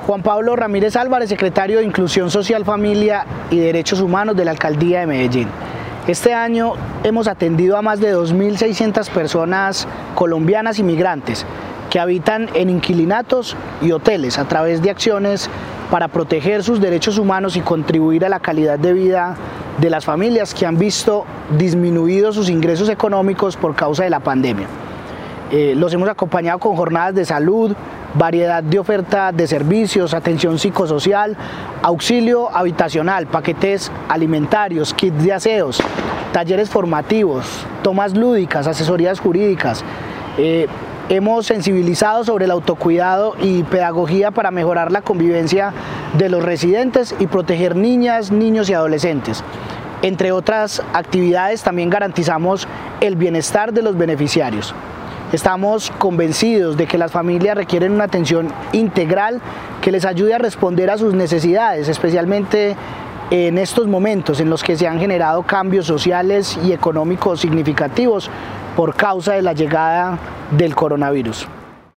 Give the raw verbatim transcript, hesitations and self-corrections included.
Juan Pablo Ramírez Álvarez, secretario de Inclusión Social, Familia y Derechos Humanos de la Alcaldía de Medellín. Este año hemos atendido a más de dos mil seiscientas personas colombianas inmigrantes que habitan en inquilinatos y hoteles a través de acciones para proteger sus derechos humanos y contribuir a la calidad de vida de las familias que han visto disminuidos sus ingresos económicos por causa de la pandemia. Eh, los hemos acompañado con jornadas de salud, variedad de oferta de servicios, atención psicosocial, auxilio habitacional, paquetes alimentarios, kits de aseos, talleres formativos, tomas lúdicas, asesorías jurídicas. Eh, hemos sensibilizado sobre el autocuidado y pedagogía para mejorar la convivencia de los residentes y proteger niñas, niños y adolescentes. Entre otras actividades, también garantizamos el bienestar de los beneficiarios. Estamos convencidos de que las familias requieren una atención integral que les ayude a responder a sus necesidades, especialmente en estos momentos en los que se han generado cambios sociales y económicos significativos por causa de la llegada del coronavirus.